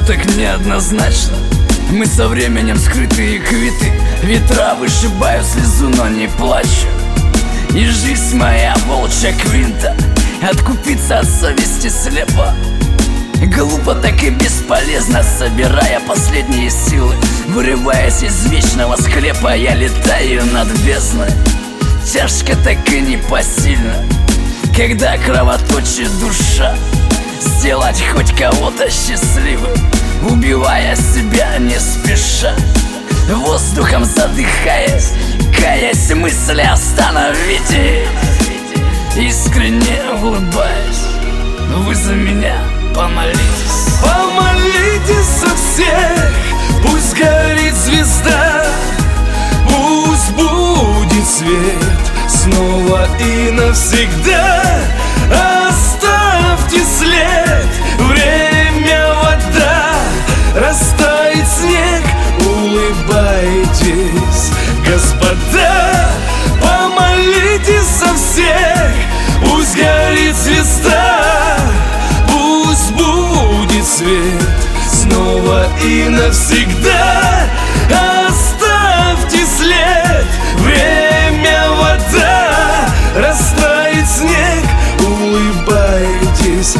так неоднозначно. Мы со временем скрытые квиты. Ветра вышибаю слезу, но не плачу. И жизнь моя волчья квинта. Откупиться от совести слепо. Глупо так и бесполезно, собирая последние силы. Вырываясь из вечного склепа, я летаю над бездной. Тяжко так и непосильно, когда кровоточит душа. Сделать хоть кого-то счастливым, убивая себя не спеша. Воздухом задыхаясь, каясь мысли остановите. Искренне улыбаясь, вы за меня помолитесь. Помолитесь за всех, пусть горит звезда, пусть будет свет снова и навсегда. Оставьте след, время вода, растает снег, улыбайтесь, господа. Помолитесь за всех, пусть горит звезда, пусть будет свет снова и навсегда. Оставьте след, время вода, растает снег, улыбайтесь,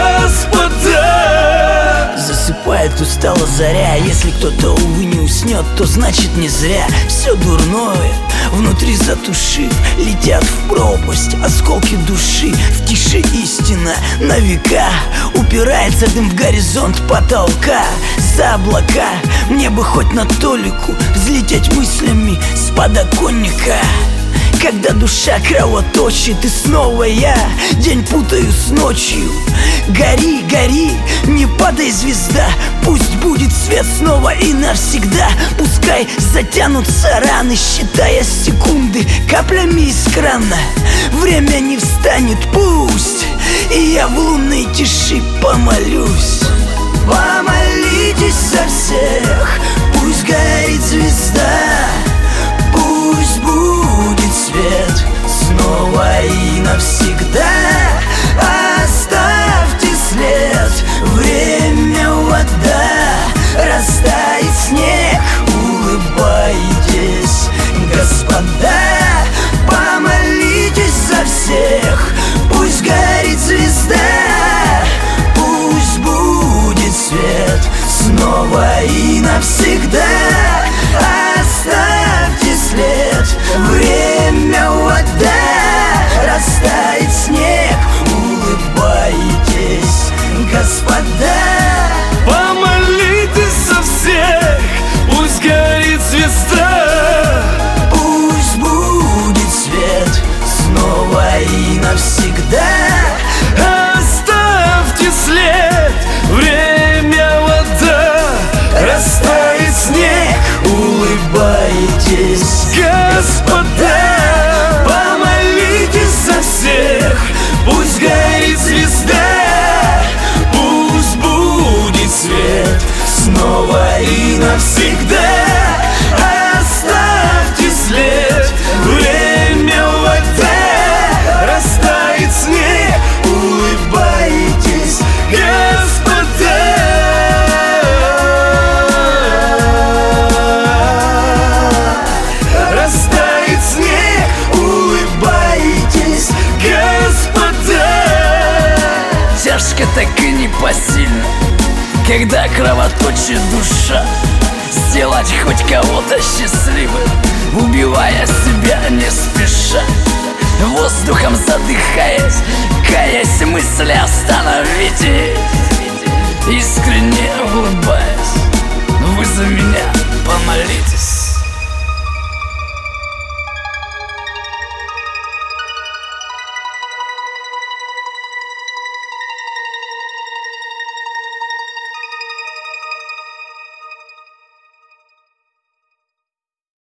господа. Засыпает устала заря. Если кто-то, увы, не уснет, то значит не зря. Все дурное внутри затушив, летят в пропасть осколки души. В тиши истина на века, упирается дым в горизонт потолка. За облака мне бы хоть на толику взлететь мыслями с подоконника. Когда душа кровоточит, и снова я день путаю с ночью. Гори, гори, не падай, звезда, пусть будет свет снова и навсегда. Пускай затянутся раны, считая секунды каплями из крана. Время не встанет, пусть, и я в лунной тиши помолюсь. Помолитесь за всех, пусть горит звезда, пусть будет свет снова и навсегда. Оставьте след, время вода, растает снег, улыбайтесь, господа. Помолитесь за всех, пусть горит звезда, пусть будет свет снова и навсегда. Оставьте след, время вода, растает снег, улыбайтесь, господа. Помолитесь за всех, пусть горит звезда, пусть будет свет снова и навсегда. оставьте след, время вода, растает снег, улыбайтесь, господа. Помолитесь за всех, пусть горит звезда, пусть будет свет снова и навсегда. Оставьте след, время вода, растает снег, улыбайтесь, господа. Растает снег, улыбайтесь, господа. Тяжко так и непосильно, когда кровоточит душа. Сделать хоть кого-то счастливым, убивая себя не спеша. Воздухом задыхаясь, каясь мысли остановите. Искренне улыбаясь, вы за меня помолитесь.